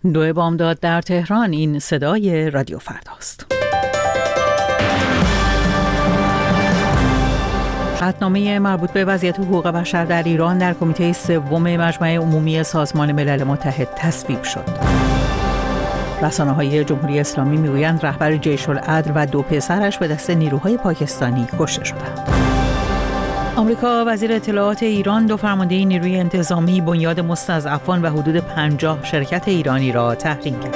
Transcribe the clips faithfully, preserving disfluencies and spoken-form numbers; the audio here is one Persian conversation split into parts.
دو بامداد در تهران. این صدای رادیو فرداست. قطعنامه مربوط به وضعیت حقوق بشر در ایران در کمیته سوم مجمع عمومی سازمان ملل متحد تصویب شد. رسانه‌های جمهوری اسلامی میگویند رهبر جیش العدل و دو پسرش به دست نیروهای پاکستانی کشته شدند. آمریکا وزیر اطلاعات ایران دو فرمانده نیروی انتظامی، بنیاد مستضعفان و حدود پنجاه شرکت ایرانی را تحریم کرد.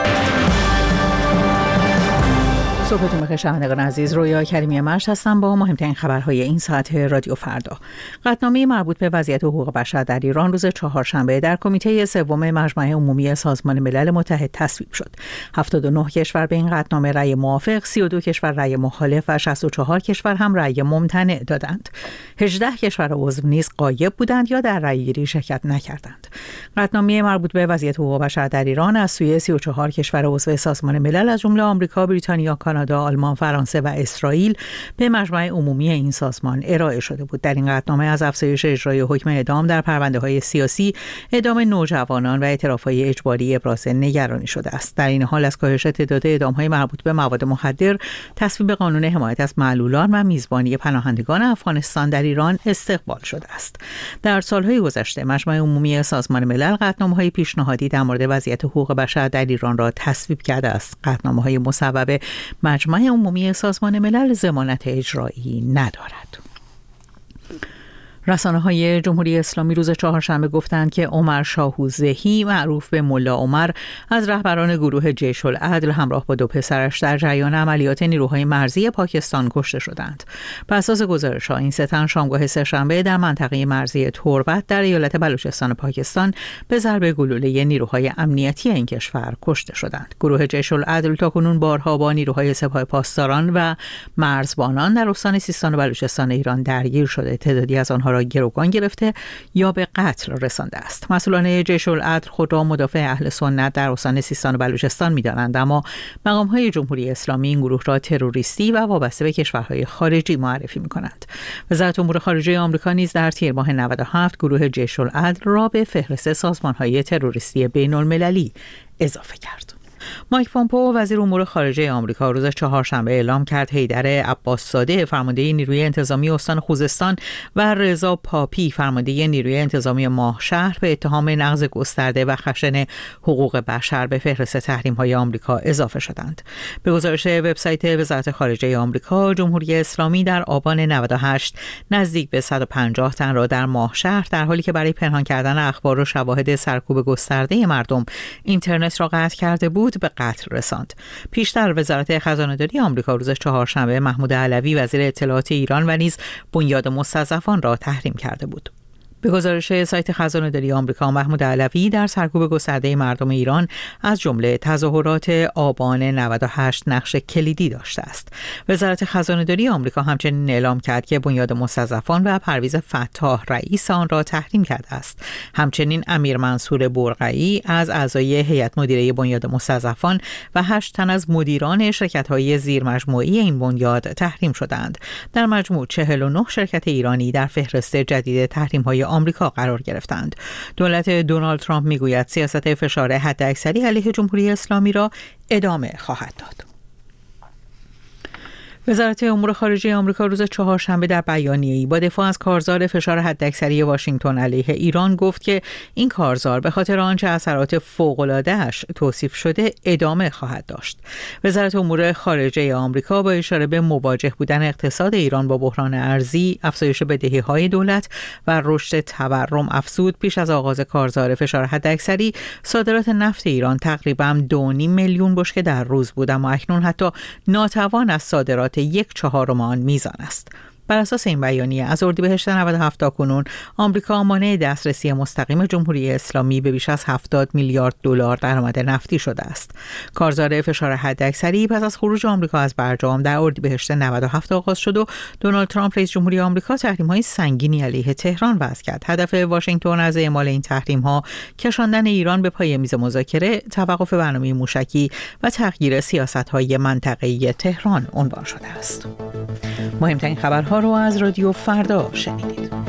صبحتون بخیر شنوندگان عزیز، رویا کریمی مرش هستم با مهمترین خبرهای این ساعت رادیو فردا. قطعنامه مربوط به وضعیت حقوق بشر در ایران روز چهارشنبه در کمیته سوم مجمع عمومی سازمان ملل متحد تصویب شد. هفتاد و نه کشور به این قطعنامه رأی موافق، سی و دو کشور رأی مخالف و شصت و چهار کشور هم رأی ممتنع دادند. هجده کشور عضو نیز غایب بودند یا در رأی‌گیری شرکت نکردند. قطعنامه مربوط به وضعیت حقوق بشر در ایران از سوی سی و چهار کشور عضو سازمان ملل از جمله آمریکا، بریتانیا، کانادا، آلمان، فرانسه و اسرائیل به مجمع عمومی این سازمان ارائه شده بود. در این قطعنامه از افزایش اجرای حکم اعدام در پرونده‌های سیاسی، اعدام نوجوانان و اعتراف‌های اجباری ابراز نگرانی شده است. در این حال از کاهش تعداد اعدام‌های مربوط به مواد مخدر، تصویب قانون حمایت از معلولان و میزبانی پناهندگان افغانستان در ایران استقبال شده است. در سال‌های گذشته مجمع عمومی سازمان ملل قطعنامه‌های پیشنهادی در مورد وضعیت حقوق بشر در ایران را تصویب کرده است. قطعنامه‌های مصوب مجمع عمومی سازمان ملل ضمانت اجرایی ندارد. رسانه‌های جمهوری اسلامی روز چهارشنبه گفتند که عمر شاهوزهی معروف به ملا عمر از رهبران گروه جیش العدل همراه با دو پسرش در جریان عملیات نیروهای مرزی پاکستان کشته شدند. بر اساس گزارش‌ها این سه تن شامگاه سه‌شنبه در منطقه مرزی تربت در ایالت بلوچستان پاکستان به ضرب گلوله نیروهای امنیتی این کشور کشته شدند. گروه جیش العدل تاکنون بارها با نیروهای سپاه پاسداران و مرزبانان در استان سیستان و بلوچستان ایران درگیر شده. تعدادی از آنها را گروگان گرفته یا به قتل رسانده است. مسئولان جیش العدل خود را مدافع اهل سنت در استان سیستان و بلوچستان می‌دانند، اما مقام‌های جمهوری اسلامی این گروه را تروریستی و وابسته به کشورهای خارجی معرفی می‌کنند. وزارت امور خارجه آمریکا نیز در تیر ماه نود و هفت گروه جیش العدل را به فهرست سازمان‌های تروریستی بین‌المللی اضافه کرد. مایک پومپئو وزیر امور خارجه آمریکا روز چهارشنبه اعلام کرد حیدر عباس‌زاده فرمانده نیروی انتظامی استان خوزستان و رضا پاپی فرمانده نیروی انتظامی ماهشهر به اتهام نقض گسترده و خشن حقوق بشر به فهرست تحریم‌های آمریکا اضافه شدند. به گزارش وبسایت وزارت خارجه آمریکا، جمهوری اسلامی در آبان نود و هشت نزدیک به صد و پنجاه تن را در ماهشهر در حالی که برای پنهان کردن اخبار و شواهد سرکوب گسترده مردم اینترنت را قطع کرده بود به قتل رساند. پیشتر وزارت خزانه‌داری آمریکا روز چهارشنبه محمود علوی وزیر اطلاعات ایران و نیز بنیاد مستضعفان را تحریم کرده بود. به گزارش سایت خزانه‌داری آمریکا، محمود علوی در سرکوب گسترده مردم ایران از جمله تظاهرات آبان نود و هشت نقش کلیدی داشته است. وزارت خزانه‌داری آمریکا همچنین اعلام کرد که بنیاد مستضعفان و پرویز فتاح رئیس آن را تحریم کرده است. همچنین امیر منصور برقعی از اعضای هیئت مدیره بنیاد مستضعفان و هشت تن از مدیران شرکت‌های زیرمجموعی این بنیاد تحریم شدند. در مجموع چهل و نه شرکت ایرانی در فهرست جدید تحریم‌های آمریکا قرار گرفتند. دولت دونالد ترامپ میگوید سیاست فشار حداکثری علیه جمهوری اسلامی را ادامه خواهد داد. وزارت امور خارجه آمریکا روز چهارشنبه در بیانیه‌ای با دفاع از کارزار فشار حداکثری واشنگتن علیه ایران گفت که این کارزار به خاطر آنچه اثرات فوق‌العاده‌اش توصیف شده ادامه خواهد داشت. وزارت امور خارجه آمریکا با اشاره به مواجه بودن اقتصاد ایران با بحران ارزی، افزایش بدهی‌های دولت و رشد تورم افزود، پیش از آغاز کارزار فشار حداکثری صادرات نفت ایران تقریباً دو و نیم میلیون بشکه در روز بود، اما اکنون حتی ناتوان از صادرات یک چهارم آن میزان است. بر اساس این بیانیه از اردیبهشت نود و هفت تا کنون آمریکا مانع دسترسی مستقیم جمهوری اسلامی به بیش از هفتاد میلیارد دلار درآمد نفتی شده است. کارزار فشار حداکثری پس از خروج آمریکا از برجام در اردیبهشت نود و هفت آغاز شد و دونالد ترامپ رئیس جمهوری آمریکا تحریم‌های سنگینی علیه تهران وضع کرد. هدف واشنگتن از اعمال این تحریم‌ها کشاندن ایران به پای میز مذاکره، توقف برنامه موشکی و تغییر سیاست‌های منطقه‌ای تهران عنوان شده است. مهمترین خبرها رو از رادیو فردا شنیدید.